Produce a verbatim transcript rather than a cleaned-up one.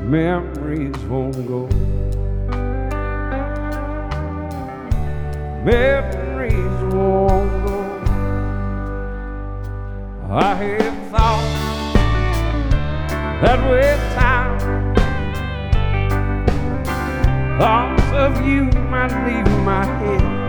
memories won't go. Memories won't go. I had thought that with time thoughts of you might leave my head,